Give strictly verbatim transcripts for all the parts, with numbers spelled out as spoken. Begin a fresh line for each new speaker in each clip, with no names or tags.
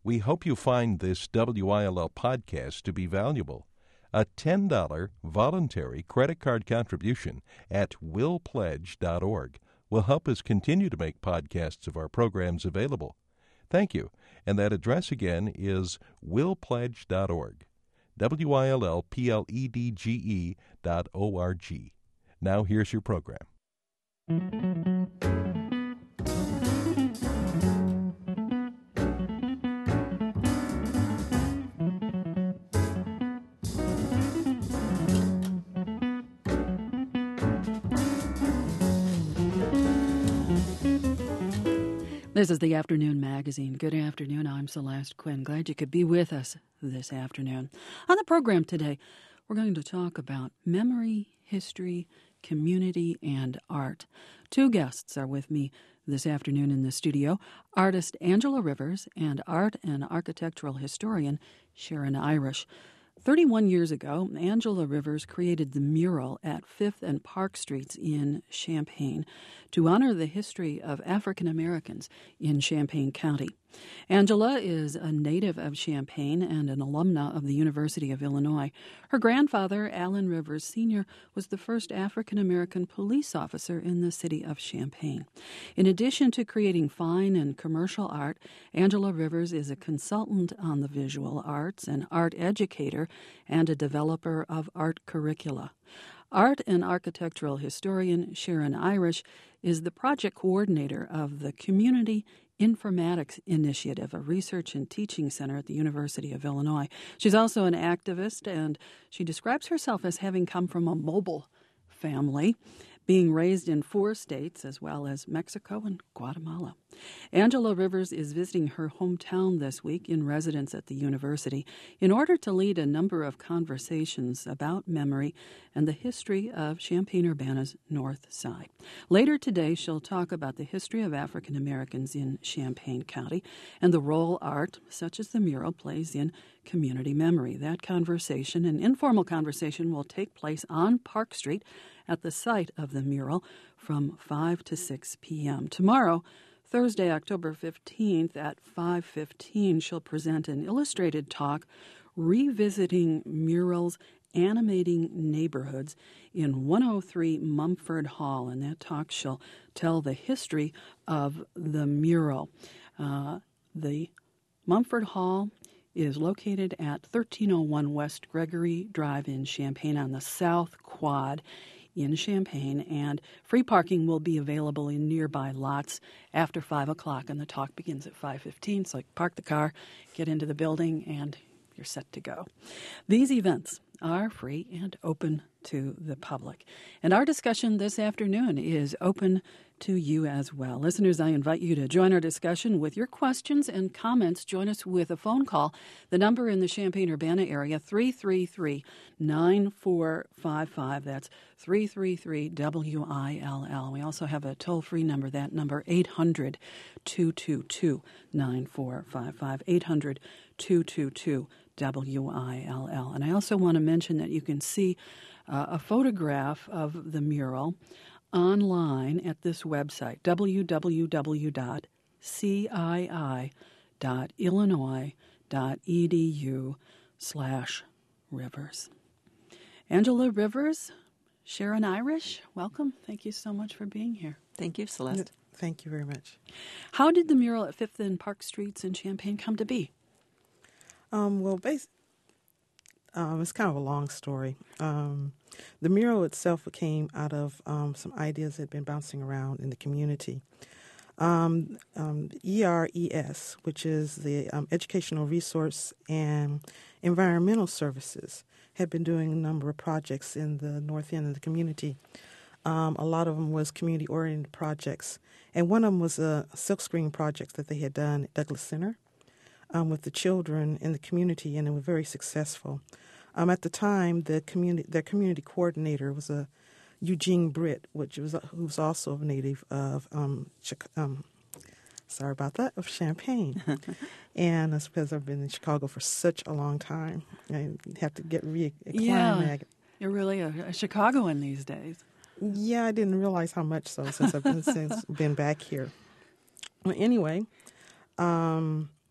We hope you find this W I L L podcast to be valuable. A ten dollars voluntary credit card contribution at will pledge dot org will help us continue to make podcasts of our programs available. Thank you. And that address again is will pledge dot org. W I L L P L E D G E dot O R G. Now here's your program.
This is the Afternoon Magazine. Good afternoon. I'm Celeste Quinn. Glad you could be with us this afternoon. On the program today, we're going to talk about memory, history, community, and art. Two guests are with me this afternoon in the studio, artist Angela Rivers and art and architectural historian Sharon Irish. thirty-one years ago, Angela Rivers created the mural at Fifth and Park Streets in Champaign to honor the history of African Americans in Champaign County. Angela is a native of Champaign and an alumna of the University of Illinois. Her grandfather, Allen Rivers Senior, was the first African American police officer in the city of Champaign. In addition to creating fine and commercial art, Angela Rivers is a consultant on the visual arts, an art educator, and a developer of art curricula. Art and architectural historian Sharon Irish is the project coordinator of the Community Informatics Initiative, a research and teaching center at the University of Illinois. She's also an activist, and she describes herself as having come from a mobile family, being raised in four states as well as Mexico and Guatemala. Angela Rivers is visiting her hometown this week in residence at the university in order to lead a number of conversations about memory and the history of Champaign-Urbana's North Side. Later today, she'll talk about the history of African Americans in Champaign County and the role art, such as the mural, plays in community memory. That conversation, an informal conversation, will take place on Park Street at the site of the mural from five to six p.m. Tomorrow, Thursday, October fifteenth at five fifteen, she'll present an illustrated talk revisiting murals animating neighborhoods in one oh three Mumford Hall. In that talk, she'll tell the history of the mural. Uh, the Mumford Hall is located at thirteen oh one West Gregory Drive in Champaign on the South Quad in Champaign, and free parking will be available in nearby lots after five o'clock, and the talk begins at five fifteen, so park the car, get into the building, and you're set to go. These events are free and open to the public. And our discussion this afternoon is open to you as well. Listeners, I invite you to join our discussion with your questions and comments. Join us with a phone call. The number in the Champaign-Urbana area, three three three, nine four five five. That's three three three W I L L. We also have a toll-free number, that number, eight hundred, two two two, nine four five five, eight hundred, two two two, W I L L. And I also want to mention that you can see uh, a photograph of the mural online at this website, w w w dot c i i dot illinois dot e d u slash rivers. Angela Rivers, Sharon Irish, welcome. Thank you so much for being here.
Thank you, Celeste.
Thank you very much.
How did the mural at Fifth and Park Streets in Champaign come to be?
Um, well, basically, um, it's kind of a long story. Um, the mural itself came out of um, some ideas that had been bouncing around in the community. Um, um, E R E S, which is the um, Educational Resource and Environmental Services, had been doing a number of projects in the north end of the community. Um, a lot of them was community-oriented projects, and one of them was a silkscreen project that they had done at Douglas Center um, with the children in the community, and it was very successful. Um, at the time, the community, their community coordinator was a Eugene Britt, which was who was also a native of um, um sorry about that of Champaign, and that's because I've been in Chicago for such a long time. I have to get reacclimated.
Yeah, you're really a, a Chicagoan these days.
Yeah, I didn't realize how much so since I've been since been back here. Well, anyway, um,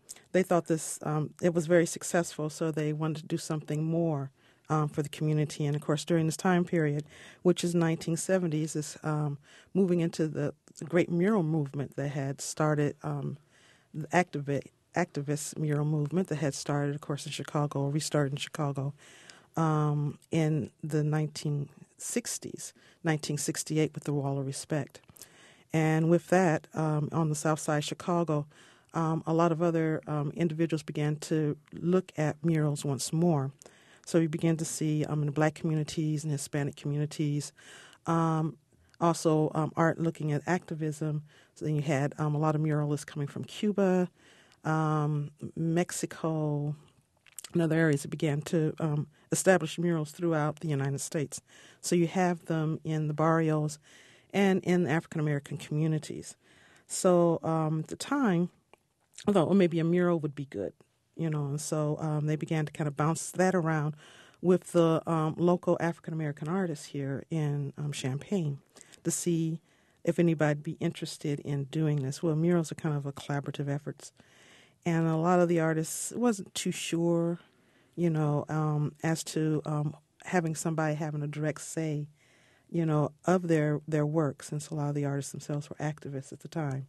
they thought this um, it was very successful, so they wanted to do something more um, for the community. And of course, during this time period, which is nineteen seventies, is um, moving into the, the great mural movement that had started, um, the activist activist mural movement that had started, of course, in Chicago, restarted in Chicago um, in the nineteen sixties, nineteen sixty-eight, with the Wall of Respect. And with that, um, on the south side of Chicago, um, a lot of other um, individuals began to look at murals once more. So we began to see um, in the black communities and Hispanic communities, um, also um, art looking at activism. So then you had um, a lot of muralists coming from Cuba, um, Mexico, and other areas that began to um, establish murals throughout the United States. So you have them in the barrios and in African-American communities. So um, at the time, I thought, well, maybe a mural would be good, you know, and so um, they began to kind of bounce that around with the um, local African-American artists here in um, Champaign to see if anybody'd be interested in doing this. Well, murals are kind of a collaborative effort, and a lot of the artists wasn't too sure, you know, um, as to um, having somebody having a direct say, you know, of their, their work, since a lot of the artists themselves were activists at the time.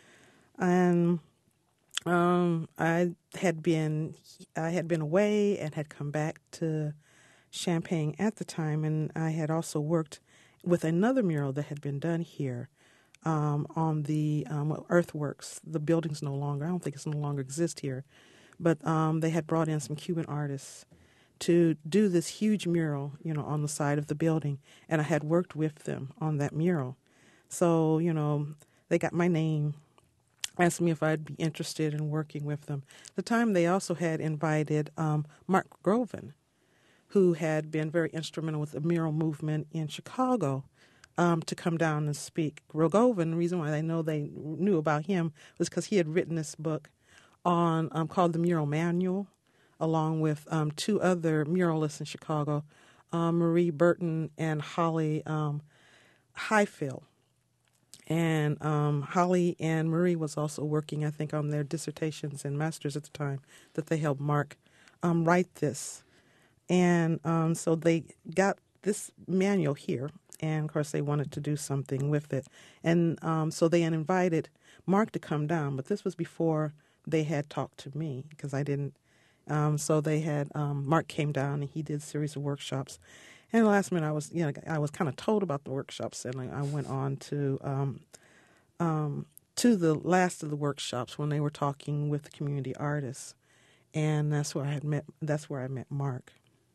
And um, I had been I had been away and had come back to Champaign at the time, and I had also worked with another mural that had been done here um, on the um, earthworks. The building's no longer, I don't think it's no longer exist here, but um, they had brought in some Cuban artists to do this huge mural, you know, on the side of the building, and I had worked with them on that mural. So, you know, they got my name, asked me if I'd be interested in working with them. At the time, they also had invited um, Mark Groven, who had been very instrumental with the mural movement in Chicago, um, to come down and speak. Groven, the reason why I know they knew about him was because he had written this book on um, called The Mural Manual, along with um, two other muralists in Chicago, um, Marie Burton and Holly um, Highfield. And um, Holly and Marie was also working, I think, on their dissertations and masters at the time that they helped Mark um, write this. And um, so they got this manual here, and of course they wanted to do something with it. And um, so they had invited Mark to come down, but this was before they had talked to me, because I didn't. Um, so they had um, Mark came down and he did a series of workshops. And the last minute, I was, you know, I was kind of told about the workshops, and I, I went on to um, um, to the last of the workshops when they were talking with the community artists, and that's where I had met. That's where I met Mark,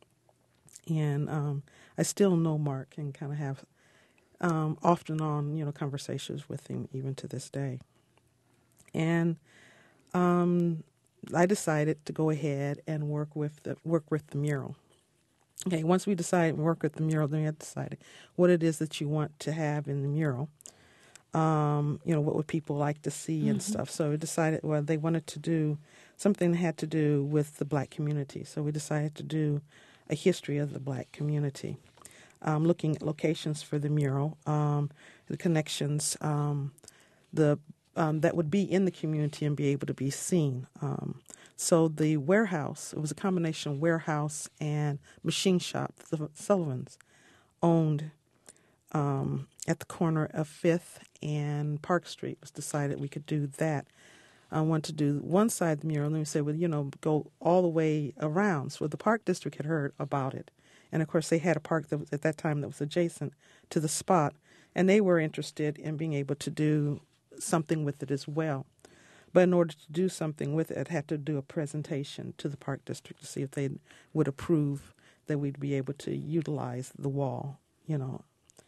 and um, I still know Mark and kind of have um, off and on, you know, conversations with him even to this day. And um, I decided to go ahead and work with the work with the mural. Okay, once we decide and work with the mural, then we have to decide what it is that you want to have in the mural. Um, you know, what would people like to see and mm-hmm. stuff. So we decided, well, they wanted to do something that had to do with the black community. So we decided to do a history of the black community, um, looking at locations for the mural, um, the connections, um, the um, that would be in the community and be able to be seen. Um, so the warehouse, it was a combination of warehouse and machine shop. The Sullivans owned um, at the corner of Fifth and Park Street. It was decided we could do that. I wanted to do one side of the mural, and then we said, well, you know, go all the way around. So the Park District had heard about it. And, of course, they had a park that was, at that time that was adjacent to the spot, and they were interested in being able to do something with it as well. But in order to do something with it, I had to do a presentation to the Park District to see if they would approve that we'd be able to utilize the wall, you know.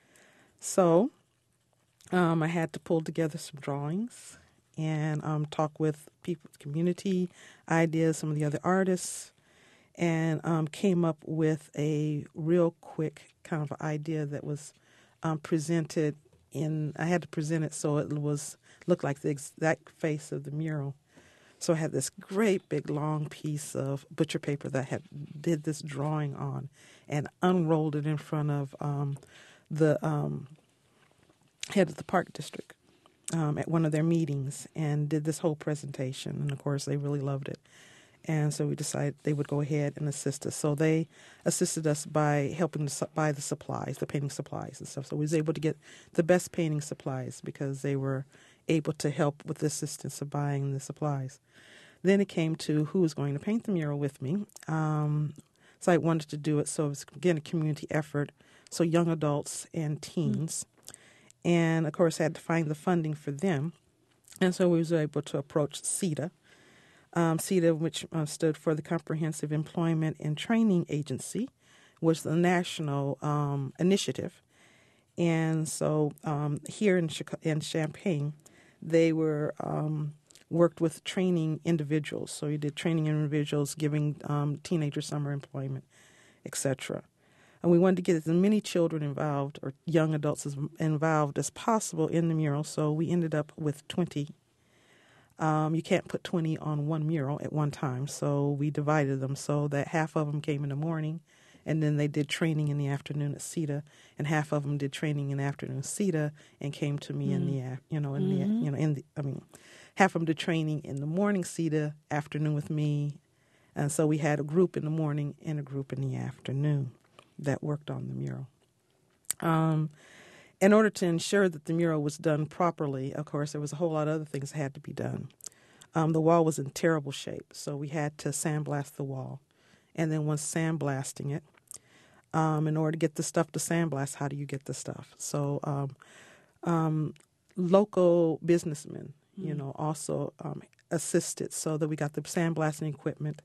So um, I had to pull together some drawings and um, talk with people, community ideas, some of the other artists, and um, came up with a real quick kind of idea that was um, presented in, I had to present it so it was looked like the exact face of the mural. So I had this great big long piece of butcher paper that I had did this drawing on and unrolled it in front of um, the um, head of the Park District. um, at one of their meetings and did this whole presentation. And, of course, they really loved it. And so we decided they would go ahead and assist us. So they assisted us by helping to buy the supplies, the painting supplies and stuff. So we was able to get the best painting supplies because they were able to help with the assistance of buying the supplies. Then it came to who was going to paint the mural with me. Um, so I wanted to do it. So it was, again, a community effort. So young adults and teens. Mm-hmm. And, of course, I had to find the funding for them. And so we was able to approach CETA. Um, CETA, which uh, stood for the Comprehensive Employment and Training Agency, was the national um, initiative. And so um, here in, Chicago, in Champaign, they were um, worked with training individuals. So you did training individuals, giving um, teenagers summer employment, et cetera. And we wanted to get as many children involved or young adults as involved as possible in the mural. So we ended up with twenty. Um, you can't put twenty on one mural at one time, so we divided them so that half of them came in the morning, and then they did training in the afternoon at CETA, and half of them did training in the afternoon at CETA and came to me mm. in the you know in mm-hmm. the you know in the I mean, half of them did training in the morning CETA, afternoon with me, and so we had a group in the morning and a group in the afternoon that worked on the mural. Um. In order to ensure that the mural was done properly, of course, there was a whole lot of other things that had to be done. Um, the wall was in terrible shape, so we had to sandblast the wall. And then once sandblasting it, um, in order to get the stuff to sandblast, how do you get the stuff? So um, um, local businessmen, mm. you know, also um, assisted so that we got the sandblasting equipment.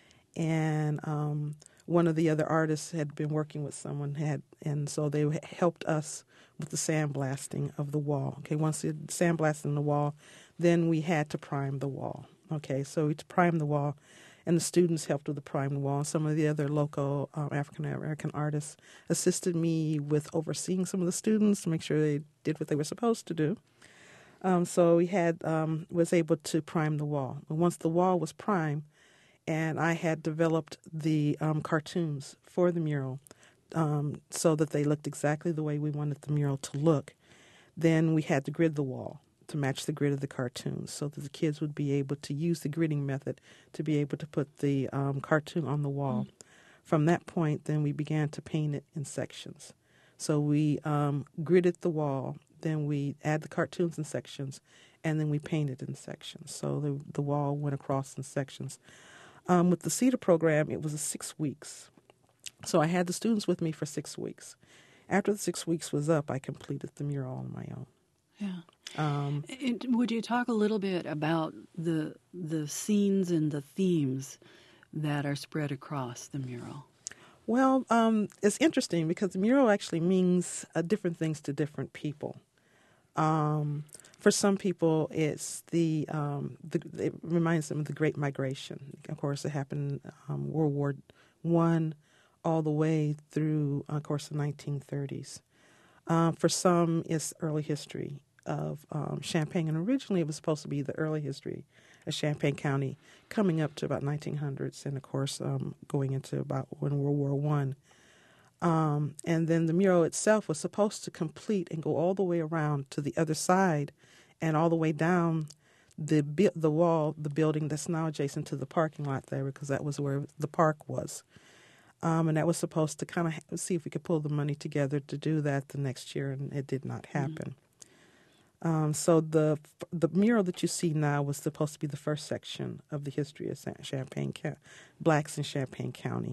And um, one of the other artists had been working with someone, had, and so they helped us with the sandblasting of the wall. Okay, once it sandblasted the wall, then we had to prime the wall. Okay, so we primed the wall, and the students helped with the priming wall. Some of the other local um, African-American artists assisted me with overseeing some of the students to make sure they did what they were supposed to do. Um, so we had um, was able to prime the wall. And once the wall was primed, and I had developed the um, cartoons for the mural, Um, so that they looked exactly the way we wanted the mural to look. Then we had to grid the wall to match the grid of the cartoons so that the kids would be able to use the gridding method to be able to put the um, cartoon on the wall. Mm. From that point, then we began to paint it in sections. So we um, gridded the wall, then we add the cartoons in sections, and then we painted in sections. So the, the wall went across in sections. Um, with the CETA program, it was a six weeks. So I had the students with me for six weeks. After the six weeks was up, I completed the mural on my own.
Yeah.
Um,
and would you talk a little bit about the the scenes and the themes that are spread across the mural?
Well, um, it's interesting because the mural actually means uh, different things to different people. Um, for some people, it's the, um, the it reminds them of the Great Migration. Of course, it happened um, World War One. All the way through, of course, the nineteen thirties. Um, for some, it's early history of um, Champaign, and originally it was supposed to be the early history of Champaign County, coming up to about nineteen hundreds, and of course um, going into about when World War One. Um, and then the mural itself was supposed to complete and go all the way around to the other side, and all the way down the the wall, the building that's now adjacent to the parking lot there, because that was where the park was. Um, and that was supposed to kind of see if we could pull the money together to do that the next year, and it did not happen. Mm-hmm. Um, so the the mural that you see now was supposed to be the first section of the history of Champaign, blacks in Champaign County.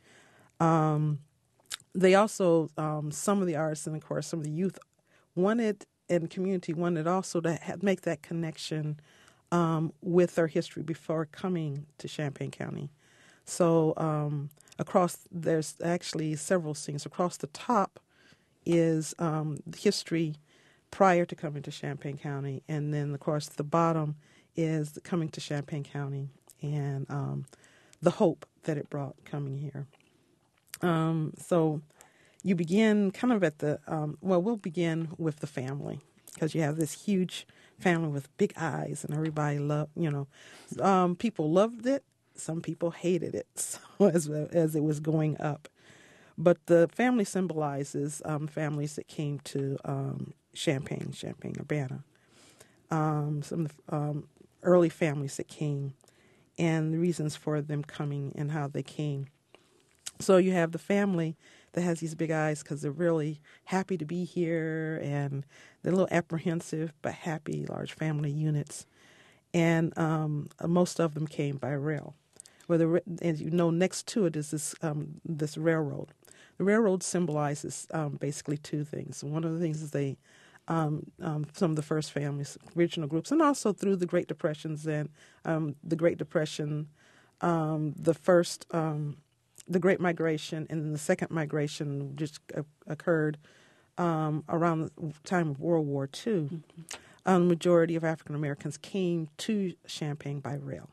Um, they also, um, some of the artists and, of course, some of the youth wanted, and the community wanted also to have, make that connection um, with their history before coming to Champaign County. So um, across, there's actually several scenes. Across the top is um, the history prior to coming to Champaign County, and then, of course, the bottom is the coming to Champaign County and um, the hope that it brought coming here. Um, so you begin kind of at the, um, well, we'll begin with the family, because you have this huge family with big eyes, and everybody loved, you know, um, people loved it. Some people hated it so as as it was going up. But the family symbolizes um, families that came to um, Champaign, Champaign-Urbana. um, some of the um, early families that came and the reasons for them coming and how they came. So you have the family that has these big eyes because they're really happy to be here, and they're a little apprehensive but happy, large family units. And um, most of them came by rail. Where the, as you know, next to it is this um, this railroad. The railroad symbolizes um, basically two things. One of the things is they, um, um, some of the first families, original groups, and also through the Great Depressions and um, the Great Depression, um, the first, um, the Great Migration, and then the second migration just uh, occurred um, around the time of World War Two. Mm-hmm. A majority of African Americans came to Champaign by rail.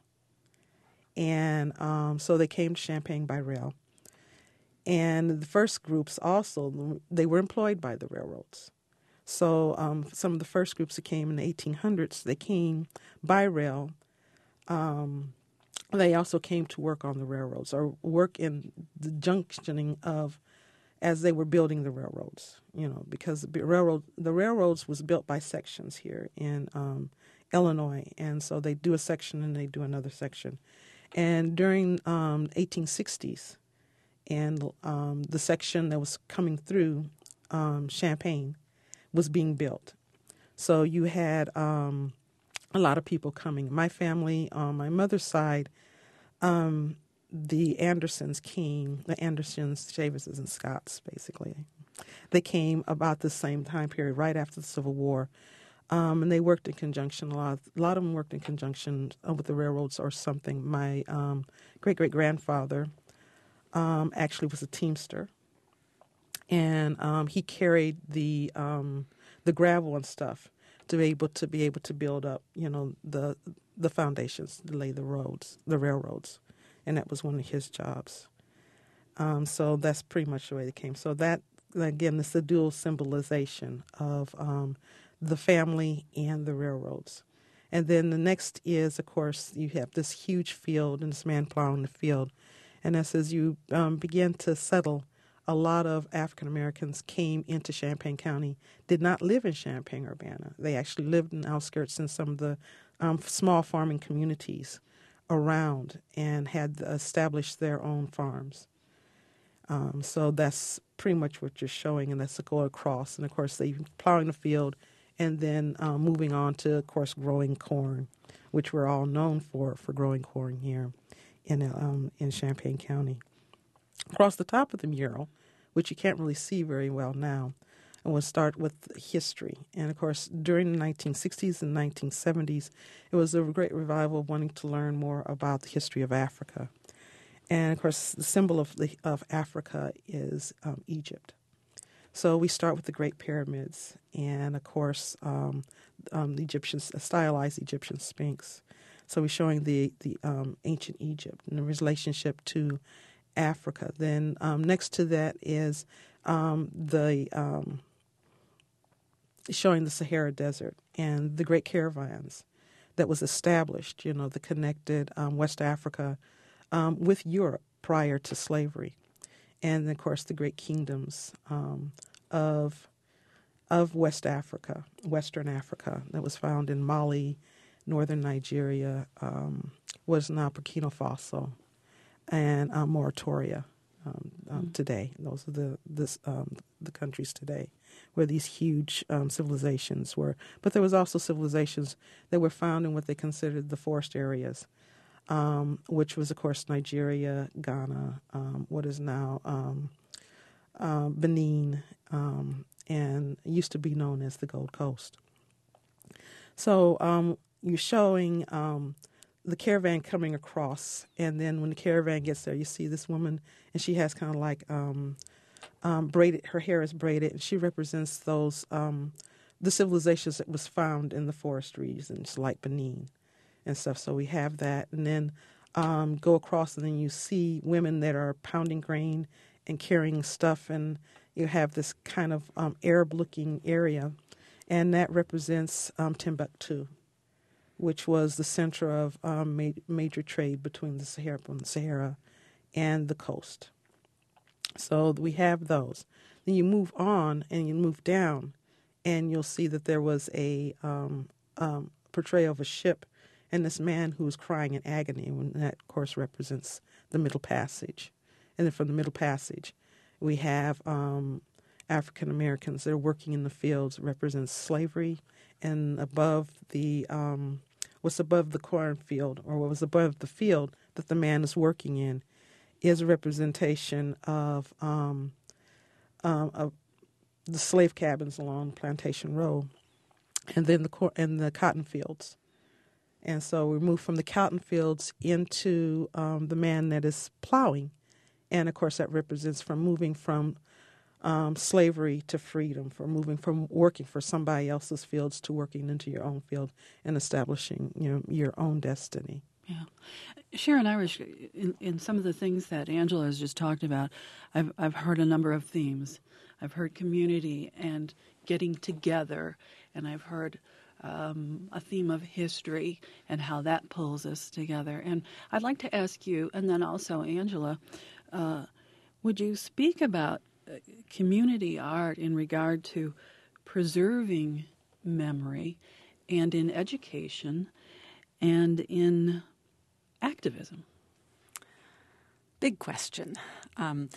And um, so they came to Champaign by rail. And the first groups also, they were employed by the railroads. So um, some of the first groups that came in the eighteen hundreds, they came by rail. Um, they also came to work on the railroads or work in the junctioning of, as they were building the railroads, you know, because the railroad, the railroads was built by sections here in um, Illinois. And so they do a section and they do another section. And during um, eighteen sixties, and um, the section that was coming through um, Champaign was being built. So you had um, a lot of people coming. My family, on my mother's side, um, the Andersons came, the Andersons, Chavises, and Scotts, basically. They came about the same time period, right after the Civil War. Um, and they worked in conjunction. A lot, of, a lot of them worked in conjunction with the railroads or something. My um, great-great-grandfather um, actually was a teamster, and um, he carried the um, the gravel and stuff to be able to be able to build up, you know, the the foundations, to lay the roads, the railroads, and that was one of his jobs. Um, so that's pretty much the way it came. So that again, it's a dual symbolization of Um, the family and the railroads. And then the next is, of course, you have this huge field and this man plowing the field. And as, as you um, begin to settle, a lot of African Americans came into Champaign County, did not live in Champaign-Urbana. They actually lived in the outskirts in some of the um, small farming communities around and had established their own farms. Um, so that's pretty much what you're showing, and that's a go across. And, of course, they plowing the field, and then uh, moving on to, of course, growing corn, which we're all known for, for growing corn here in um, in Champaign County. Across the top of the mural, which you can't really see very well now, and we'll start with history. And, of course, during the nineteen sixties and nineteen seventies, it was a great revival of wanting to learn more about the history of Africa. And, of course, the symbol of, the, of Africa is um, Egypt. So we start with the Great Pyramids and, of course, um, um, the Egyptian, stylized Egyptian Sphinx. So we're showing the, the um, ancient Egypt and the relationship to Africa. Then um, next to that is um, the um, showing the Sahara Desert and the great caravans that was established, you know, that connected um, West Africa um, with Europe prior to slavery. And, of course, the great kingdoms um, of of West Africa, Western Africa, that was found in Mali, northern Nigeria, um, was now Burkina Faso, and uh, Mauritania um, um, mm. today. Those are the this, um, the countries today where these huge um, civilizations were. But there was also civilizations that were found in what they considered the forest areas, Um, which was, of course, Nigeria, Ghana, um, what is now um, uh, Benin, um, and used to be known as the Gold Coast. So um, you're showing um, the caravan coming across, and then when the caravan gets there, you see this woman, and she has kind of like um, um, braided, her hair is braided, and she represents those, um, the civilizations that was found in the forest regions, like Benin and stuff. So we have that, and then um, go across, and then you see women that are pounding grain and carrying stuff, and you have this kind of um, Arab-looking area, and that represents um, Timbuktu, which was the center of um, ma- major trade between the Sahara, the Sahara and the coast. So we have those. Then you move on, and you move down, and you'll see that there was a um, um, portrayal of a ship and this man who is crying in agony, and that, of course, represents the Middle Passage. And then from the Middle Passage, we have um, African Americans that are working in the fields, represents slavery, and above the um, what's above the cornfield, or what was above the field that the man is working in, is a representation of, um, um, of the slave cabins along Plantation Road, and then the cor- and the cotton fields. And so we move from the cotton fields into um, the man that is plowing. And, of course, that represents from moving from um, slavery to freedom, from moving from working for somebody else's fields to working into your own field and establishing, you know, your own destiny.
Yeah. Sharon Irish, in, in some of the things that Angela has just talked about, I've, I've heard a number of themes. I've heard community and getting together, and I've heard Um, a theme of history and how that pulls us together. And I'd like to ask you, and then also Angela, uh, would you speak about uh, community art in regard to preserving memory and in education and in activism?
Big question. Um,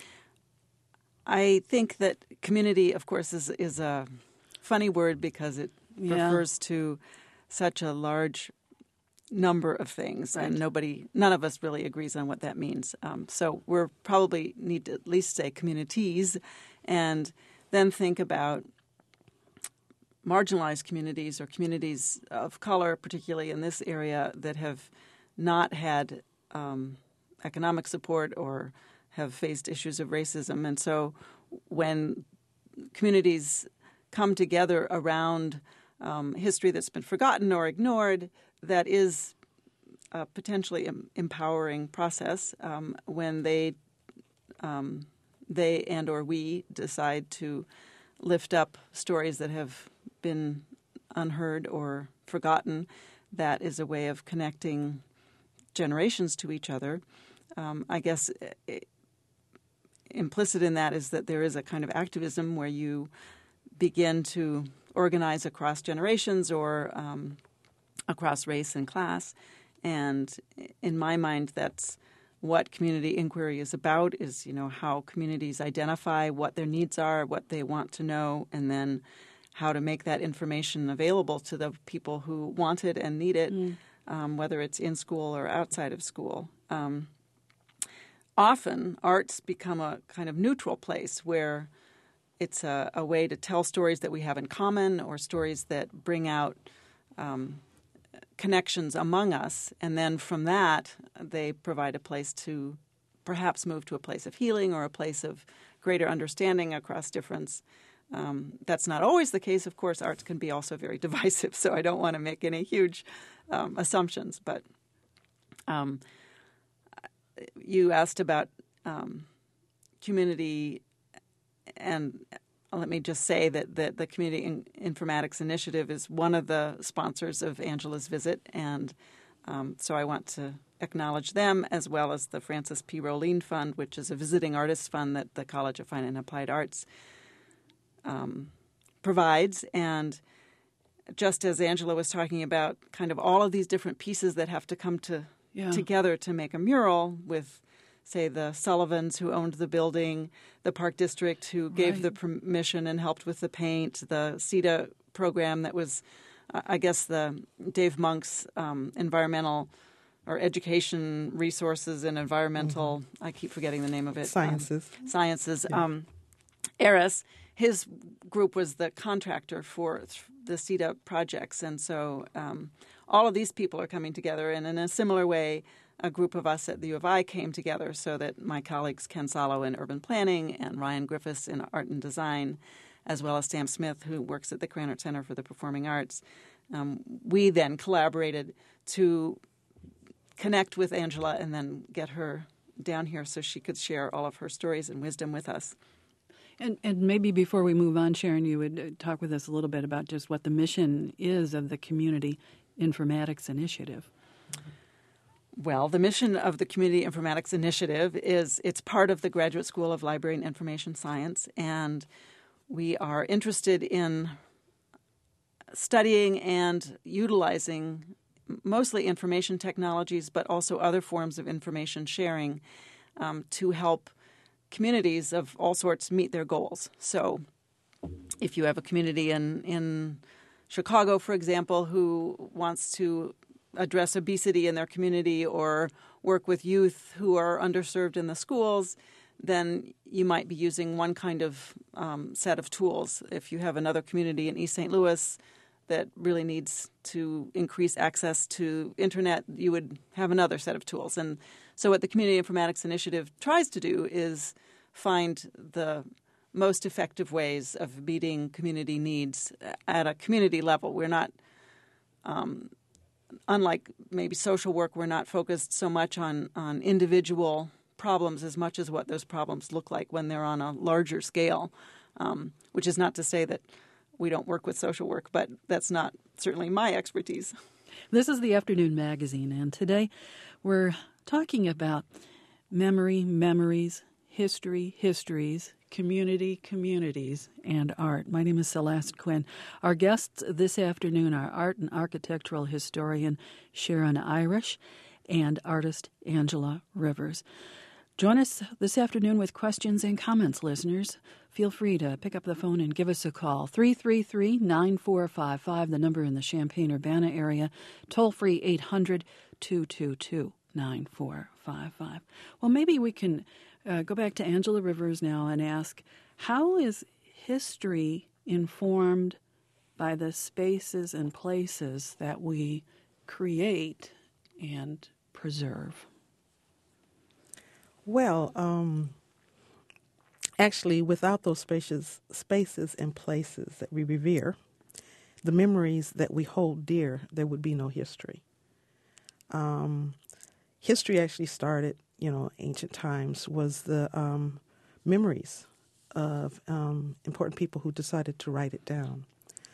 I think that community, of course, is, is a funny word because it
Yeah.
refers to such a large number of things,
Right.
and nobody, none of us really agrees on what that means. Um, so we're probably need to at least say communities, and then think about marginalized communities or communities of color, particularly in this area, that have not had um, economic support or have faced issues of racism. And so when communities come together around um, history that's been forgotten or ignored, that is a potentially em- empowering process um, when they um, they and or we decide to lift up stories that have been unheard or forgotten. That is a way of connecting generations to each other. Um, I guess it, implicit in that is that there is a kind of activism where you begin to organize across generations or um, across race and class. And in my mind, that's what community inquiry is about, is, you know, how communities identify what their needs are, what they want to know, and then how to make that information available to the people who want it and need it, mm. um, whether it's in school or outside of school. Um, often, arts become a kind of neutral place where it's a, a way to tell stories that we have in common or stories that bring out um, connections among us. And then from that, they provide a place to perhaps move to a place of healing or a place of greater understanding across difference. Um, that's not always the case. Of course, arts can be also very divisive, so I don't want to make any huge um, assumptions. But um, you asked about um, community. And let me just say that, that the Community in- Informatics Initiative is one of the sponsors of Angela's visit. And um, so I want to acknowledge them, as well as the Francis P. Roline Fund, which is a visiting artists fund that the College of Fine and Applied Arts um, provides. And just as Angela was talking about kind of all of these different pieces that have to come to yeah. together to make a mural with, say, the Sullivans who owned the building, the Park District who gave right. the permission and helped with the paint, the C E D A program that was, uh, I guess, the Dave Monk's um, environmental or education resources and environmental, mm-hmm. I keep forgetting the name of it.
Sciences.
Um, sciences.
Yeah.
Um, Eris, his group was the contractor for the C E D A projects. And so um, all of these people are coming together, and in a similar way, a group of us at the U of I came together so that my colleagues Ken Salo in urban planning and Ryan Griffiths in art and design, as well as Sam Smith, who works at the Krannert Center for the Performing Arts, um, we then collaborated to connect with Angela and then get her down here so she could share all of her stories and wisdom with us.
And, and maybe before we move on, Sharon, you would talk with us a little bit about just what the mission is of the Community Informatics Initiative.
Well, the mission of the Community Informatics Initiative is it's part of the Graduate School of Library and Information Science, and we are interested in studying and utilizing mostly information technologies, but also other forms of information sharing um, to help communities of all sorts meet their goals. So if you have a community in, in Chicago, for example, who wants to address obesity in their community or work with youth who are underserved in the schools, then you might be using one kind of um, set of tools. If you have another community in East Saint Louis that really needs to increase access to internet, you would have another set of tools. And so what the Community Informatics Initiative tries to do is find the most effective ways of meeting community needs at a community level. We're not, um, unlike maybe social work, we're not focused so much on, on individual problems as much as what those problems look like when they're on a larger scale, um, which is not to say that we don't work with social work, but that's not certainly my expertise.
This is the Afternoon Magazine, and today we're talking about memory, memories, history, histories, community, communities, and art. My name is Celeste Quinn. Our guests this afternoon are art and architectural historian Sharon Irish and artist Angela Rivers. Join us this afternoon with questions and comments, listeners. Feel free to pick up the phone and give us a call. three three three, nine four five five, the number in the Champaign-Urbana area. Toll-free eight hundred, two two two, nine four five five. Well, maybe we can uh, go back to Angela Rivers now and ask, how is history informed by the spaces and places that we create and preserve?
Well, um, actually, without those spaces, spaces and places that we revere, the memories that we hold dear, there would be no history. Um, history actually started, you know, ancient times, was the um, memories of um, important people who decided to write it down.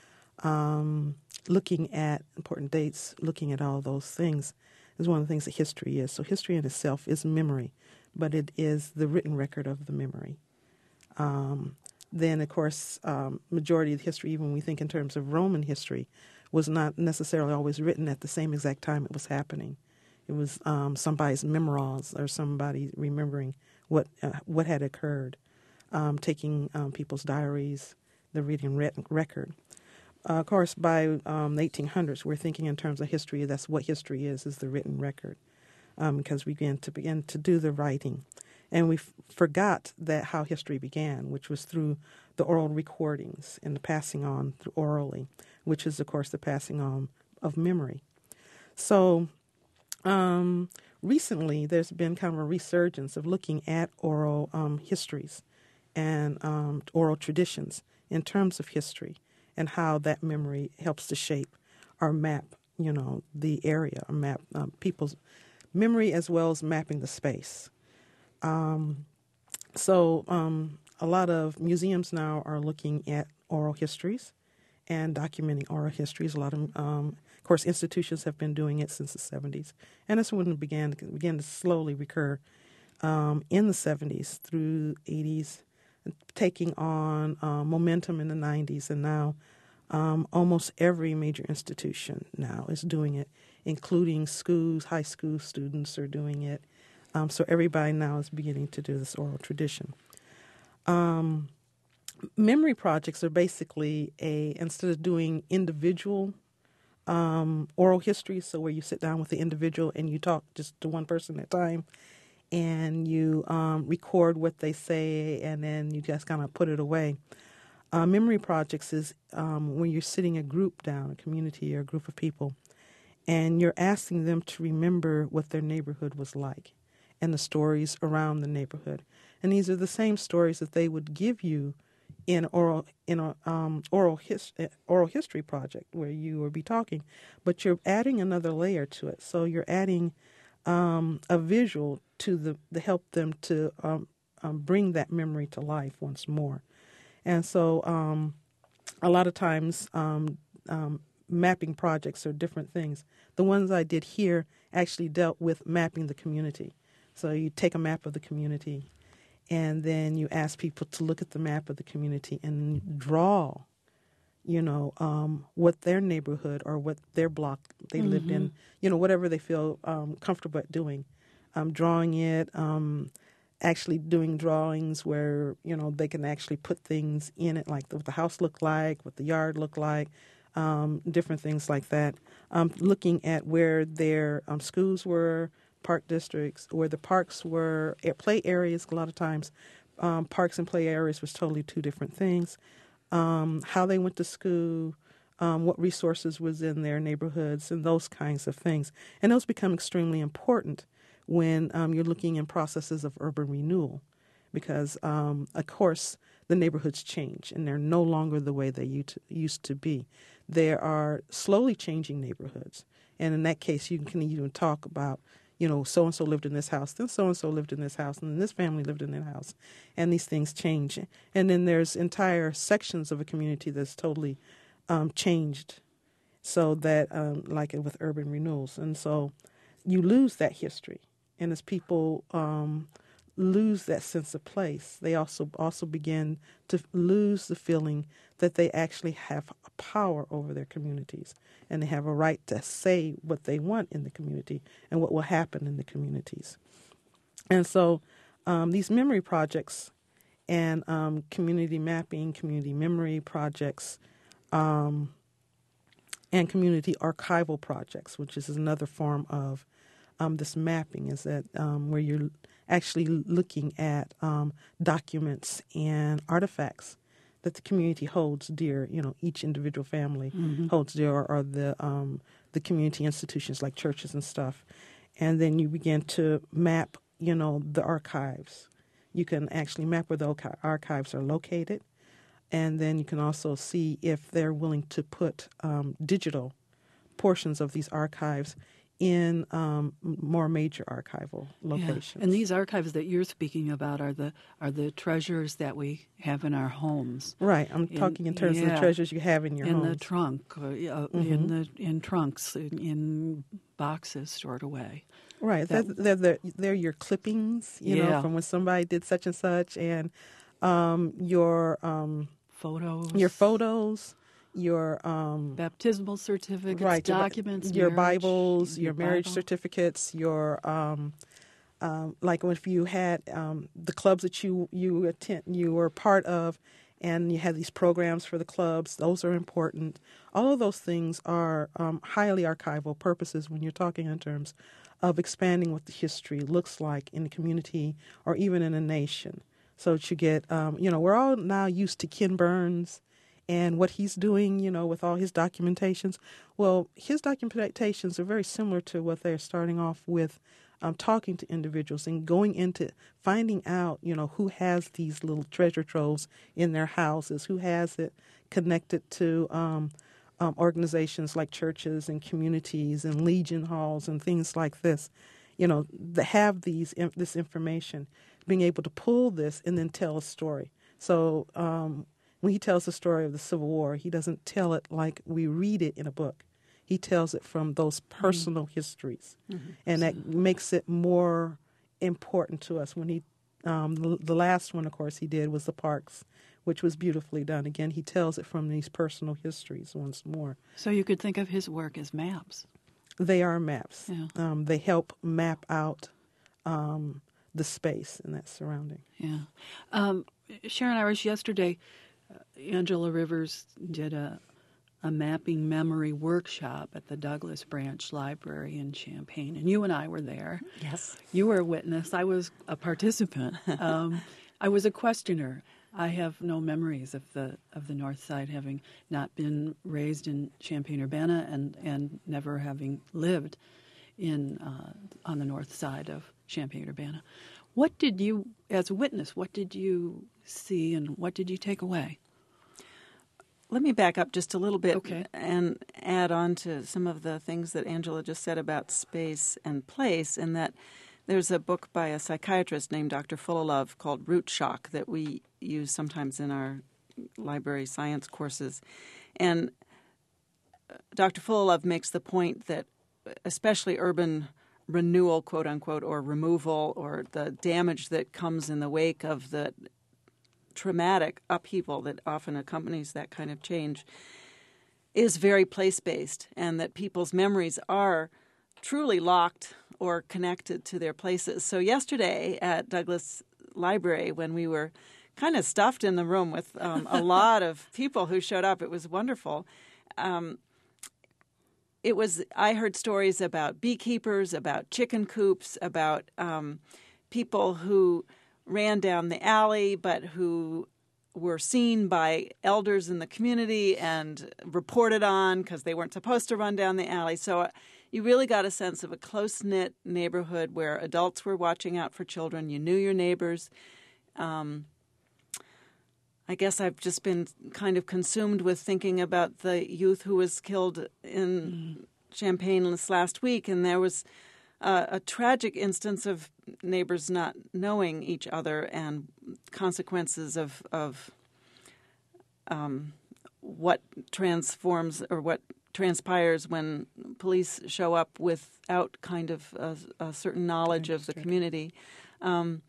Um, looking at important dates, looking at all those things is one of the things that history is. So history in itself is memory, but it is the written record of the memory. Um, then, of course, um, majority of history, even when we think in terms of Roman history, was not necessarily always written at the same exact time it was happening. It was um, somebody's memoirs or somebody remembering what uh, what had occurred, um, taking um, people's diaries, the written re- record. Uh, of course, by um, the eighteen hundreds, we're thinking in terms of history. That's what history is, is the written record. Um, because we began to begin to do the writing. And we f- forgot that how history began, which was through the oral recordings and the passing on through orally, which is, of course, the passing on of memory. So um, recently there's been kind of a resurgence of looking at oral um, histories and um, oral traditions in terms of history and how that memory helps to shape or map, you know, the area, or map um, people's memory as well as mapping the space. Um, so um, a lot of museums now are looking at oral histories and documenting oral histories. A lot of, um, of course, institutions have been doing it since the seventies. And this one began, began to slowly recur um, in the seventies through eighties, taking on uh, momentum in the nineties. And now um, almost every major institution now is doing it, including schools, high school students are doing it. Um, so everybody now is beginning to do this oral tradition. Um, memory projects are basically a, instead of doing individual um, oral history, so where you sit down with the individual and you talk just to one person at a time, and you um, record what they say, and then you just kind of put it away. Uh, memory projects is um, when you're sitting a group down, a community or a group of people, and you're asking them to remember what their neighborhood was like and the stories around the neighborhood. And these are the same stories that they would give you in oral in a um, oral his, oral history project where you will be talking, but you're adding another layer to it. So you're adding um, a visual to the, the help them to um, um, bring that memory to life once more. And so um, a lot of times um, um, mapping projects are different things. The ones I did here actually dealt with mapping the community. So you take a map of the community, and then you ask people to look at the map of the community and draw you know, um, what their neighborhood or what their block they mm-hmm. lived in, you know, whatever they feel um, comfortable at doing, um, drawing it, um, actually doing drawings where, you know, they can actually put things in it, like what the house looked like, what the yard looked like, um, different things like that. Um, looking at where their um, schools were, park districts, where the parks were, play areas. A lot of times, um, parks and play areas was totally two different things. Um, how they went to school, um, what resources was in their neighborhoods, and those kinds of things. And those become extremely important when um, you're looking in processes of urban renewal, because, um, of course, the neighborhoods change, and they're no longer the way they used to be. There are slowly changing neighborhoods, and in that case, you can even talk about, you know, so-and-so lived in this house, then so-and-so lived in this house, and then this family lived in that house, and these things change. And then there's entire sections of a community that's totally um, changed, so that, um, like with urban renewals. And so you lose that history. And as people um, lose that sense of place, they also also begin to lose the feeling that they actually have a power over their communities, and they have a right to say what they want in the community and what will happen in the communities. And so um, these memory projects and um, community mapping, community memory projects, um, and community archival projects, which is another form of Um, this mapping, is that um, where you're actually looking at um, documents and artifacts that the community holds dear. You know, each individual family mm-hmm. holds dear, or, or the um, the community institutions like churches and stuff. And then you begin to map, you know, the archives. You can actually map where the archives are located, and then you can also see if they're willing to put um, digital portions of these archives in um, more major archival locations.
Yeah. And these archives that you're speaking about are the are the treasures that we have in our homes.
Right. I'm in, talking in terms yeah, of the treasures you have in your
in
homes.
In the trunk, uh, mm-hmm. in the in trunks, in, in boxes stored away.
Right. That, they're, they're, they're your clippings, you
yeah.
know, from when somebody did such and such, and um, your um,
photos.
Your photos. Your um,
baptismal certificates,
right,
documents,
your
marriage,
Bibles, your, your marriage
Bible.
certificates, your um, um, like if you had um, the clubs that you you attend, you were part of, and you had these programs for the clubs. Those are important. All of those things are um, highly archival purposes when you're talking in terms of expanding what the history looks like in the community or even in a nation. So that you get, um, you know, we're all now used to Ken Burns and what he's doing, you know, with all his documentations. Well, his documentations are very similar to what they're starting off with, um, talking to individuals and going into finding out, you know, who has these little treasure troves in their houses, who has it connected to um, um, organizations like churches and communities and Legion halls and things like this, you know, that have these this information, being able to pull this and then tell a story. So, um when he tells the story of the Civil War, he doesn't tell it like we read it in a book. He tells it from those personal mm-hmm. histories. Mm-hmm. And that makes it more important to us. When he, um, the, the last one, of course, he did was the parks, which was beautifully done. Again, he tells it from these personal histories once more.
So you could think of his work as maps.
They are maps.
Yeah.
Um, they help map out um, the space and that surrounding.
Yeah. Um, Sharon Irish, yesterday, Uh, Angela Rivers did a, a mapping memory workshop at the Douglas Branch Library in Champaign, and you and I were there.
Yes.
You were a witness. I was a participant. Um, I was a questioner. I have no memories of the of the North Side, having not been raised in Champaign-Urbana and, and never having lived in uh, on the north side of Champaign-Urbana. What did you, as a witness, what did you see and what did you take away?
Let me back up just a little bit
okay.
and add on to some of the things that Angela just said about space and place, and that there's a book by a psychiatrist named Doctor Fullilove called Root Shock that we use sometimes in our library science courses. And Doctor Fullilove makes the point that especially urban renewal, quote unquote, or removal, or the damage that comes in the wake of the traumatic upheaval that often accompanies that kind of change is very place-based, and that people's memories are truly locked or connected to their places. So yesterday at Douglas Library, when we were kind of stuffed in the room with um, a lot of people who showed up, it was wonderful. Um, it was I heard stories about beekeepers, about chicken coops, about um, people who ran down the alley but who were seen by elders in the community and reported on because they weren't supposed to run down the alley. So uh, you really got a sense of a close-knit neighborhood where adults were watching out for children. You knew your neighbors. Um, I guess I've just been kind of consumed with thinking about the youth who was killed in mm. Champaign this last week, and there was uh, a tragic instance of neighbors not knowing each other and consequences of of um, what transforms or what transpires when police show up without kind of a, a certain knowledge of the community. Um,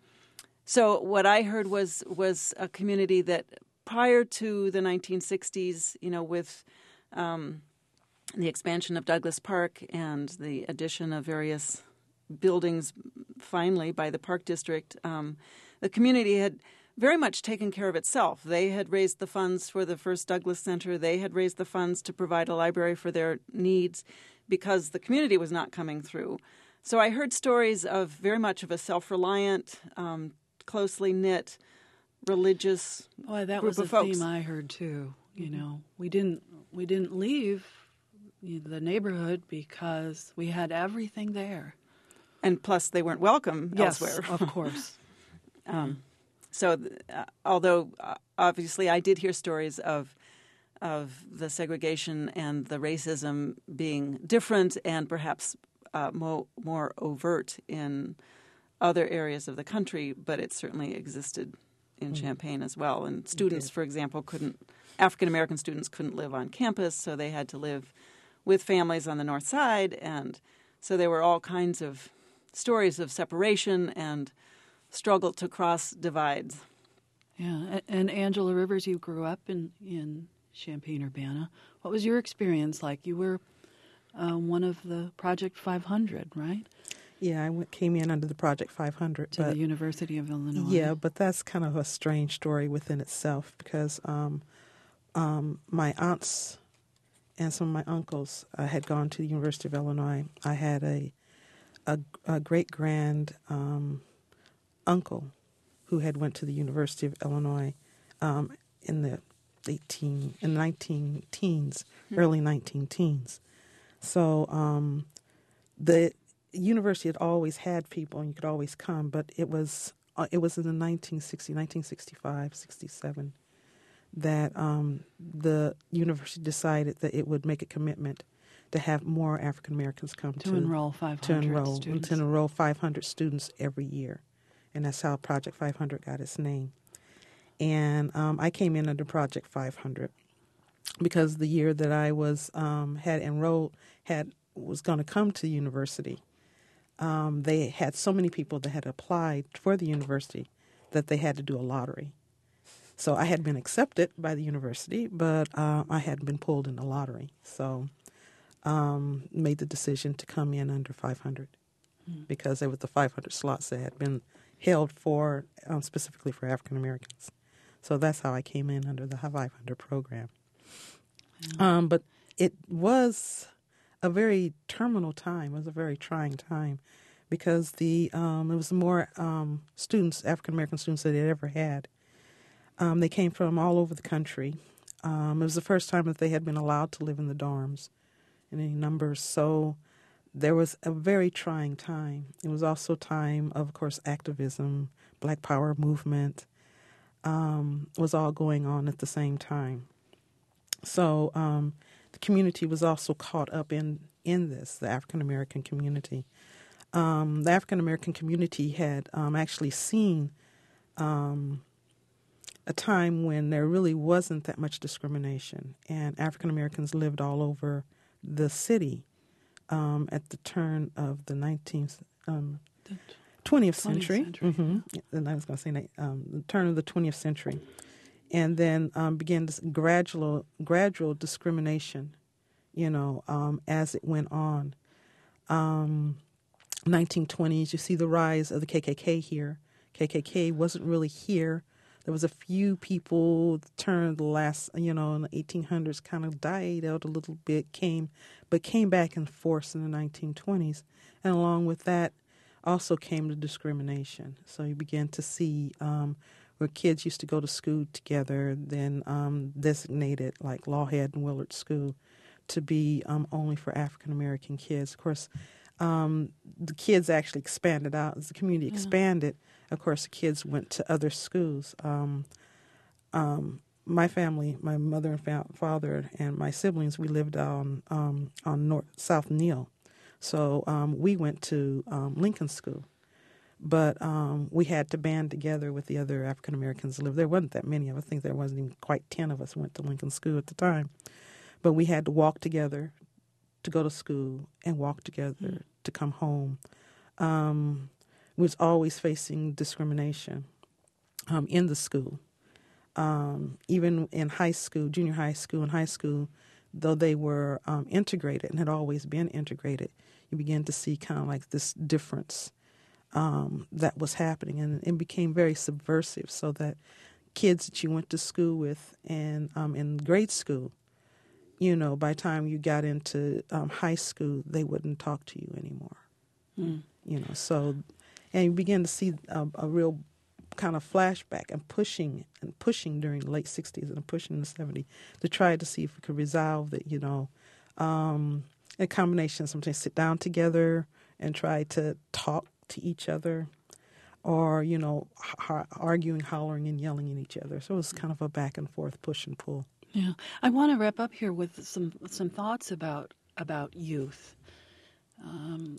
so what I heard was was a community that prior to the nineteen sixties, you know, with um, the expansion of Douglas Park and the addition of various buildings finally by the Park District, um, the community had very much taken care of itself. They had raised the funds for the first Douglas Center. They had raised the funds to provide a library for their needs because the community was not coming through. So I heard stories of very much of a self-reliant, um, closely knit, religious
Boy, that
group
was a
of folks.
theme I heard too. You know, we didn't we didn't leave the neighborhood because we had everything there.
And plus, they weren't welcome
yes,
elsewhere.
of course.
um, so, uh, although uh, obviously I did hear stories of of the segregation and the racism being different and perhaps uh, mo- more overt in other areas of the country, but it certainly existed in mm-hmm. Champaign as well. And students, for example, couldn't African American students couldn't live on campus, so they had to live with families on the north side, and so there were all kinds of stories of separation and struggle to cross divides.
Yeah, and Angela Rivers, you grew up in, in Champaign-Urbana. What was your experience like? You were uh, one of the Project five hundred, right?
Yeah, I went, came in under the Project five hundred.
To
but,
the University of Illinois.
Yeah, but that's kind of a strange story within itself because um, um, my aunts and some of my uncles uh, had gone to the University of Illinois. I had a a, a great-grand um, uncle who had went to the University of Illinois um, in the eighteen in nineteen teens, mm-hmm. early nineteen teens. So um, the university had always had people, and you could always come, but it was uh, it was in the nineteen sixty, nineteen sixty-five, sixty-seven that um, the university decided that it would make a commitment to have more African Americans come to,
to enroll five hundred
to enroll
students.
to enroll five hundred students every year, and that's how Project five hundred got its name. And um, I came in under Project five hundred because the year that I was um, had enrolled had was going to come to the university. Um, they had so many people that had applied for the university that they had to do a lottery. So I had been accepted by the university, but uh, I had been pulled in the lottery. So um, made the decision to come in under five hundred mm. because there was the five hundred slots that had been held for um, specifically for African Americans. So that's how I came in under the five hundred program. Yeah. Um, but it was a very terminal time. It was a very trying time because the um, it was more um, students, African American students that they ever had. Um, they came from all over the country. Um, it was the first time that they had been allowed to live in the dorms in any numbers. So there was a very trying time. It was also a time of, of course, activism, Black Power movement um, was all going on at the same time. So um, the community was also caught up in, in this, the African American community. Um, the African American community had um, actually seen um, a time when there really wasn't that much discrimination, and African Americans lived all over the city um, at the turn of the nineteenth, um, twentieth
twentieth
century.
century,
Mm-hmm.
yeah.
And I was going to say um, the turn of the twentieth century. And then um, began this gradual, gradual discrimination, you know, um, as it went on. Um, nineteen twenties, you see the rise of the K K K here. K K K wasn't really here. There was a few people turned the last, you know, in the eighteen hundreds, kind of died out a little bit, came, but came back in force in the nineteen twenties. And along with that also came the discrimination. So you began to see um, where kids used to go to school together, then um, designated like Lawhead and Willard School to be um, only for African American kids. Of course, um, the kids actually expanded out. As the community
Yeah.
expanded, of course, the kids went to other schools. Um, um, my family, my mother and fa- father and my siblings, we lived on um, on North South Neal. So um, we went to um, Lincoln School. But um, we had to band together with the other African Americans that lived there. Wasn't that many of us. I think there wasn't even quite ten of us went to Lincoln School at the time. But we had to walk together to go to school and walk together mm. to come home. Um, we was always facing discrimination um, in the school. Um, even in high school, junior high school and high school, though they were um, integrated and had always been integrated, you begin to see kind of like this difference um, that was happening. And it became very subversive so that kids that you went to school with and um, in grade school, you know, by the time you got into um, high school, they wouldn't talk to you anymore.
Mm.
You know, so, and you begin to see a, a real kind of flashback and pushing and pushing during the late sixties and pushing in the seventies to try to see if we could resolve it, you know. Um, a combination, sometimes sit down together and try to talk to each other or, you know, h- arguing, hollering, and yelling at each other. So it was kind of a back and forth, push and pull.
Yeah, I want to wrap up here with some some thoughts about about youth. Um,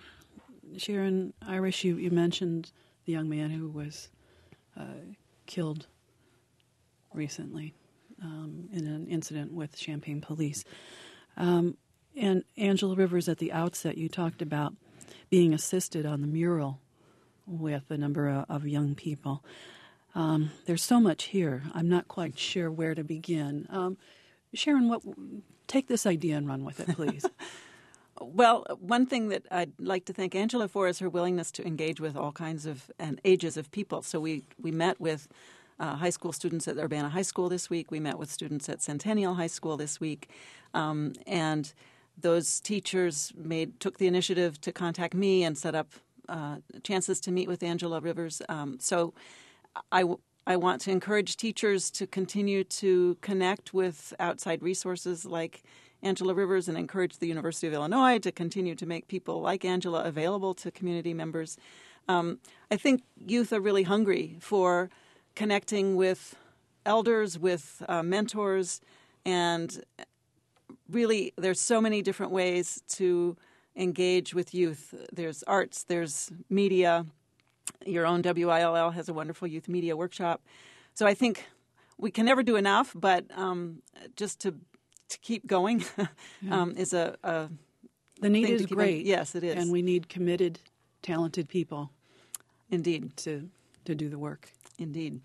Sharon Irish, you, you mentioned the young man who was uh, killed recently um, in an incident with Champaign police. Um, and Angela Rivers, at the outset, you talked about being assisted on the mural with a number of, of young people. Um, there's so much here. I'm not quite sure where to begin. Um, Sharon, what? Take this idea and run with it, please.
Well, one thing that I'd like to thank Angela for is her willingness to engage with all kinds of and ages of people. So we, we met with uh, high school students at Urbana High School this week. We met with students at Centennial High School this week. Um, and those teachers made took the initiative to contact me and set up uh, chances to meet with Angela Rivers. Um, so I, I want to encourage teachers to continue to connect with outside resources like Angela Rivers and encourage the University of Illinois to continue to make people like Angela available to community members. Um, I think youth are really hungry for connecting with elders, with uh, mentors, and really there's so many different ways to engage with youth. There's arts, there's media. Your own W I L L has a wonderful youth media workshop. So I think we can never do enough, but um, just to to keep going um, is a, a
the need
thing
is
to keep
great.
On. Yes, it is,
and we need committed, talented people.
Indeed,
to to do the work.
Indeed.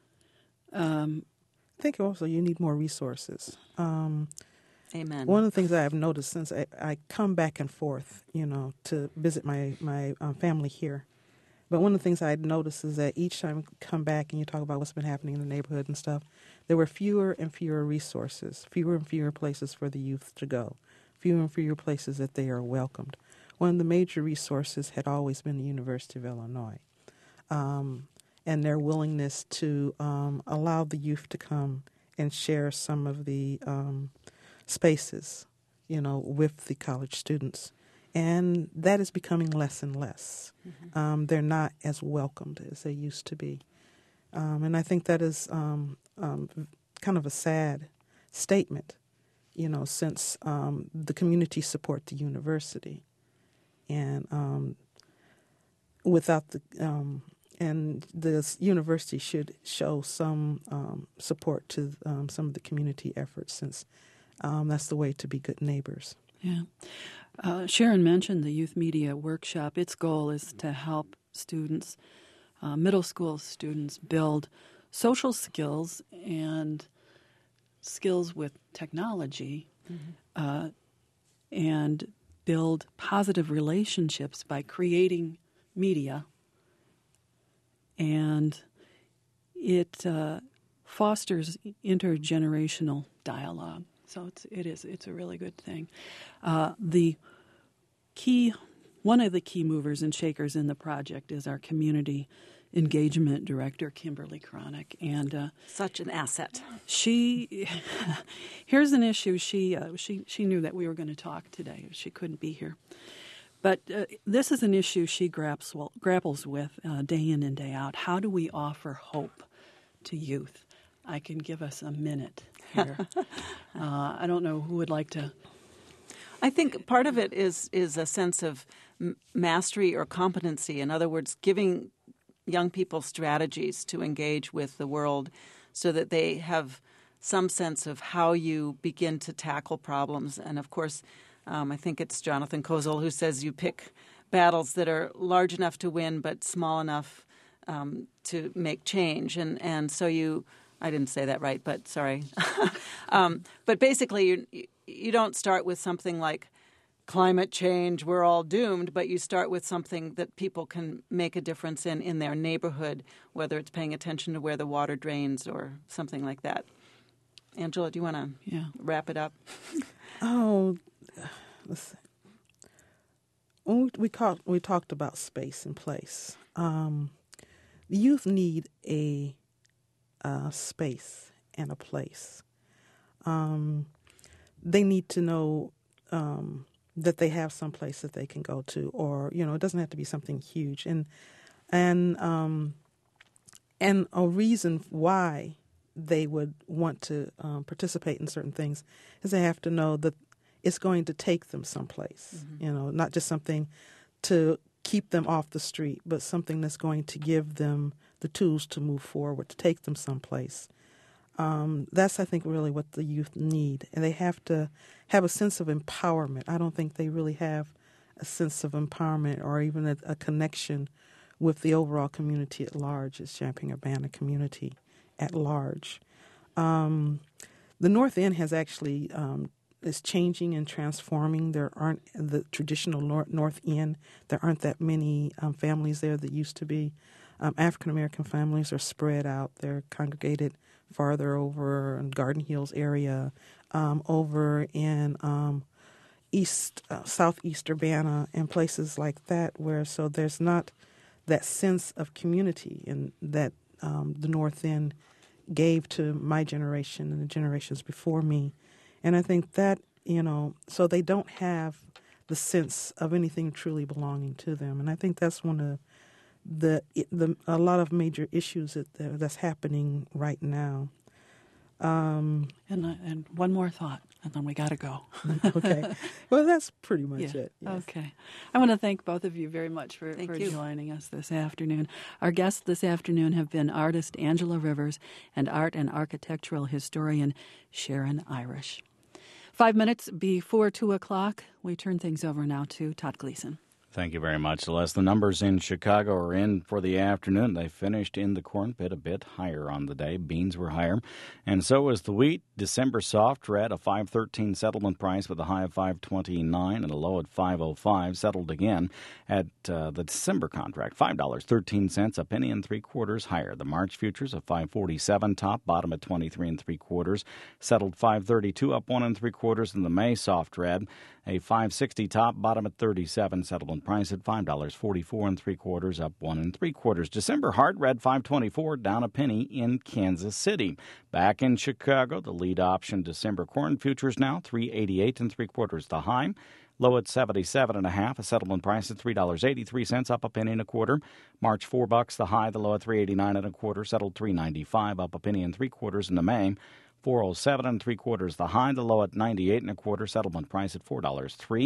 Um,
I think also you need more resources. Um,
Amen.
One of the things I have noticed since I, I come back and forth, you know, to visit my my um, family here. But one of the things I noticed is that each time I come back and you talk about what's been happening in the neighborhood and stuff, there were fewer and fewer resources, fewer and fewer places for the youth to go, fewer and fewer places that they are welcomed. One of the major resources had always been the University of Illinois, um, and their willingness to um, allow the youth to come and share some of the um, spaces, you know, with the college students. And that is becoming less and less. Mm-hmm. Um, they're not as welcomed as they used to be. Um, and I think that is um, um, kind of a sad statement, you know, since um, the community support the university. And um, without the, um, and the university should show some um, support to um, some of the community efforts, since um, that's the way to be good neighbors.
Yeah. Uh, Sharon mentioned the Youth Media Workshop. Its goal is to help students, uh, middle school students, build social skills and skills with technology, mm-hmm. uh, and build positive relationships by creating media. And it uh, fosters intergenerational dialogue. So it's, it is it's a really good thing. Uh, the key, one of the key movers and shakers in the project is our community engagement director, Kimberly Cronick, and uh,
such an asset.
She here's an issue. She uh, she she knew that we were going to talk today. She couldn't be here, but uh, this is an issue she grapples grapples with uh, day in and day out. How do we offer hope to youth? I can give us a minute here. uh, I don't know who would like to.
I think part of it is is a sense of m- mastery or competency. In other words, giving young people strategies to engage with the world so that they have some sense of how you begin to tackle problems. And, of course, um, I think it's Jonathan Kozol who says you pick battles that are large enough to win but small enough um, to make change. And, and so you – I didn't say that right, but sorry. um, but basically you, you don't start with something like climate change, we're all doomed, but you start with something that people can make a difference in in their neighborhood, whether it's paying attention to where the water drains or something like that. Angela, do you want to
yeah.
wrap it up?
Oh, let's see. When we, we, called, we talked about space and place. Um, the youth need a uh, space and a place. Um, they need to know um, that they have some place that they can go to, or, you know, it doesn't have to be something huge. And and um, and a reason why they would want to um, participate in certain things is they have to know that it's going to take them someplace, mm-hmm. you know, not just something to keep them off the street, but something that's going to give them the tools to move forward, to take them someplace. Um, that's, I think, really what the youth need. And they have to have a sense of empowerment. I don't think they really have a sense of empowerment or even a, a connection with the overall community at large, as Champaign-Urbana community at large. Um, the North End has actually um, is changing and transforming. There aren't the traditional North, North End. There aren't that many um, families there that used to be. Um, African-American families are spread out. They're congregated farther over in Garden Hills area, um, over in um, east, uh, southeast Urbana, and places like that, where so there's not that sense of community and that um, the North End gave to my generation and the generations before me. And I think that, you know, so they don't have the sense of anything truly belonging to them. And I think that's one of the the a lot of major issues that that's happening right now. Um,
and uh, and one more thought, and then we got to go.
Okay. Well, that's pretty much
yeah.
it. Yes.
Okay. I want to thank both of you very much for,
Thank
for
you.
joining us this afternoon. Our guests this afternoon have been artist Angela Rivers and art and architectural historian Sharon Irish. Five minutes before two o'clock, we turn things over now to Todd Gleason.
Thank you very much, Celeste. The numbers in Chicago are in for the afternoon. They finished in the corn pit a bit higher on the day. Beans were higher, and so was the wheat. December soft red, a five thirteen settlement price with a high of five twenty-nine and a low at five oh five. Settled again at uh, the December contract, five dollars and thirteen cents, a penny and three quarters higher. The March futures of five forty-seven, top, bottom at twenty-three and three quarters. Settled five thirty-two, up one and three quarters. And the May soft red, a five sixty top, bottom at thirty-seven. Settlement price at five dollars and forty-four and three quarters, up one and three quarters. December hard red, five twenty-four, down a penny in Kansas City. Back in Chicago, the lead option December corn futures now three eighty-eight and three quarters. The high, low at seventy-seven and a half. A settlement price at three dollars and eighty-three cents, up a penny and a quarter. March four bucks. The high, the low at three eighty-nine and a quarter. Settled three ninety-five, up a penny and three quarters. In the May, four oh seven and three quarters. The high, the low at ninety-eight and a quarter. Settlement price at four dollars and three.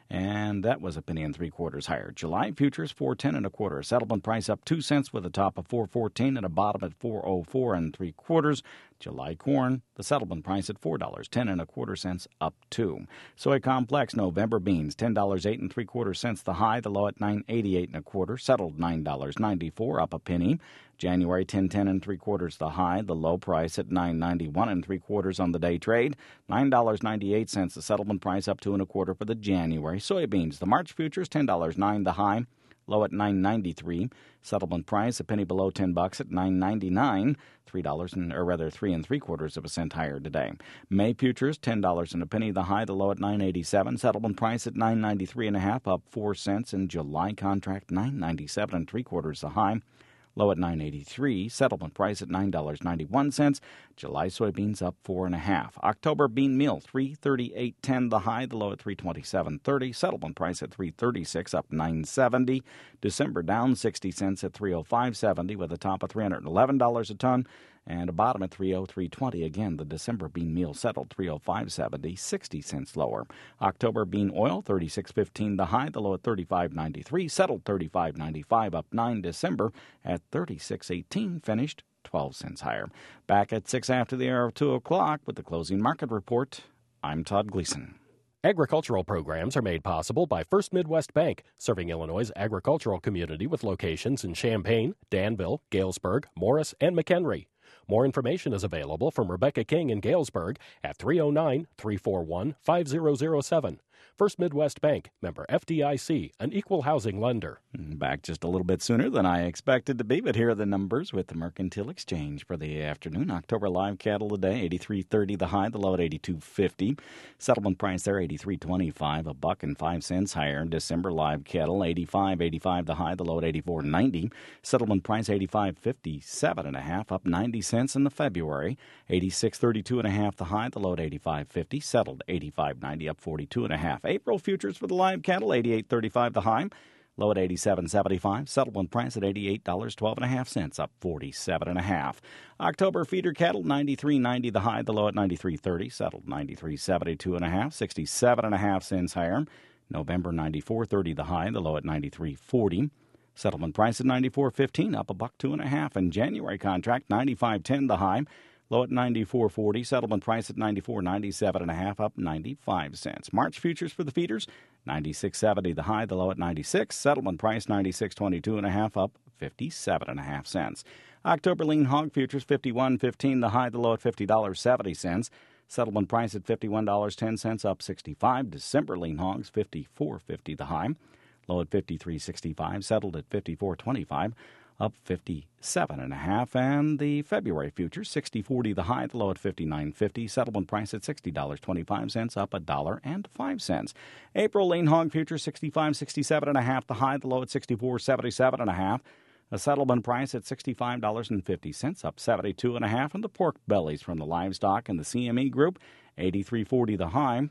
and that was a penny and three quarters higher. July futures four ten and a quarter. Settlement price up two cents with a top of four fourteen and a bottom at four oh four and three quarters. July corn, the settlement price at four dollars ten and a quarter cents, up two. Soy complex November beans ten dollars eight and three quarter cents the high, the low at nine eighty eight and a quarter, settled nine dollars ninety four, up a penny. January ten ten and three quarters the high, the low price at nine ninety one and three quarters on the day trade, nine dollars ninety eight cents the settlement price, up two and a quarter for the January. Soybeans, the March futures ten dollars nine the high, low at nine ninety-three. Settlement price a penny below ten bucks at nine ninety-nine. Three dollars and or rather three and three quarters of a cent higher today. May futures ten dollars and a penny the high, the low at nine eighty-seven. Settlement price at nine ninety-three and a half, up four cents. In July contract nine ninety-seven and three quarters the high, low at nine eighty-three. Settlement price at nine dollars ninety-one cents. July soybeans up four and a half. October bean meal three thirty-eight ten the high, the low at three twenty-seven thirty. Settlement price at three thirty-six, up nine seventy. December down sixty cents at three oh five seventy with a top of three hundred eleven dollars a ton and a bottom at three oh three twenty. Again, the December bean meal settled three oh five seventy, sixty cents lower. October bean oil thirty-six fifteen the high, the low at thirty-five ninety-three. Settled thirty-five ninety-five, up nine. December at thirty-six eighteen, finished twelve cents higher. Back at six after the hour of two o'clock with the closing market report. I'm Todd Gleason.
Agricultural programs are made possible by First Midwest Bank, serving Illinois' agricultural community with locations in Champaign, Danville, Galesburg, Morris, and McHenry. More information is available from Rebecca King in Galesburg at three oh nine, three four one, five oh oh seven. First Midwest Bank, member F D I C, an equal housing lender.
Back just a little bit sooner than I expected to be, but here are the numbers with the Mercantile Exchange for the afternoon. October live cattle today, eighty-three thirty the high, the low at eighty-two fifty. Settlement price there, eighty-three twenty-five, a buck and five cents higher. December live cattle, eighty-five eighty-five the high, the low at eighty-four ninety. Settlement price, eighty-five fifty-seven and a half, up ninety cents in the February. eighty-six thirty-two and a half the high, the low at eighty-five fifty. Settled eighty-five ninety, up forty-two and a half. April futures for the live cattle, eighty-eight thirty-five the high, low at eighty-seven seventy-five. Settlement price at eighty-eight dollars and twelve and a half cents, up forty-seven and a half. October feeder cattle, ninety-three ninety the high, the low at ninety-three thirty. Settled ninety-three seventy-two and a half, sixty-seven and a half cents higher. November ninety-four thirty the high, the low at ninety-three forty. Settlement price at ninety-four fifteen, up a buck two and a half. And January contract, ninety-five ten the high, low at ninety-four forty. Settlement price at ninety-four ninety-seven and a half, up ninety-five cents. March futures for the feeders, ninety-six seventy the high, the low at ninety-six. Settlement price ninety-six twenty-two and a half, up fifty-seven and a half cents. October lean hog futures fifty-one fifteen the high, the low at fifty dollars and seventy cents. Settlement price at fifty-one dollars and ten cents, up sixty-five. December lean hogs fifty-four fifty the high, low at fifty-three sixty-five. Settled at fifty-four twenty-five. Up fifty-seven and a half, and the February futures sixty forty the high, the low at fifty-nine fifty. Settlement price at sixty dollars and twenty-five cents, up a dollar and five cents. April lean hog futures sixty-five sixty-seven and a half the high, the low at sixty-four seventy-seven and a half. A settlement price at sixty-five dollars and fifty cents, up seventy-two and a half. And the pork bellies from the livestock and the C M E group, eighty-three forty the high,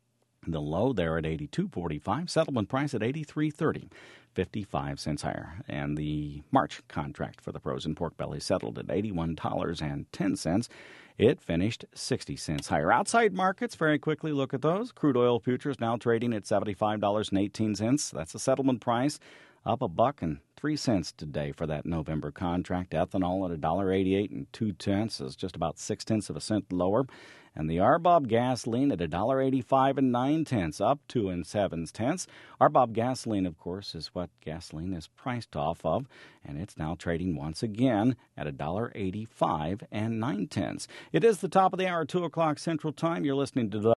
the low there at eighty-two forty-five. Settlement price at eighty-three thirty, fifty-five cents higher. And the March contract for the frozen pork belly settled at eighty-one dollars and ten cents. It finished sixty cents higher. Outside markets, very quickly look at those. Crude oil futures now trading at seventy-five dollars and eighteen cents. That's the settlement price, up a buck and three cents today for that November contract. Ethanol at one dollar eighty-eight and two tenths is just about six tenths of a cent lower. And the R B O B gasoline at one dollar eighty-five and nine tenths, up two and seven tenths. R B O B gasoline, of course, is what gasoline is priced off of, and it's now trading once again at one dollar eighty-five and nine tenths. It is the top of the hour, two o'clock Central Time. You're listening to the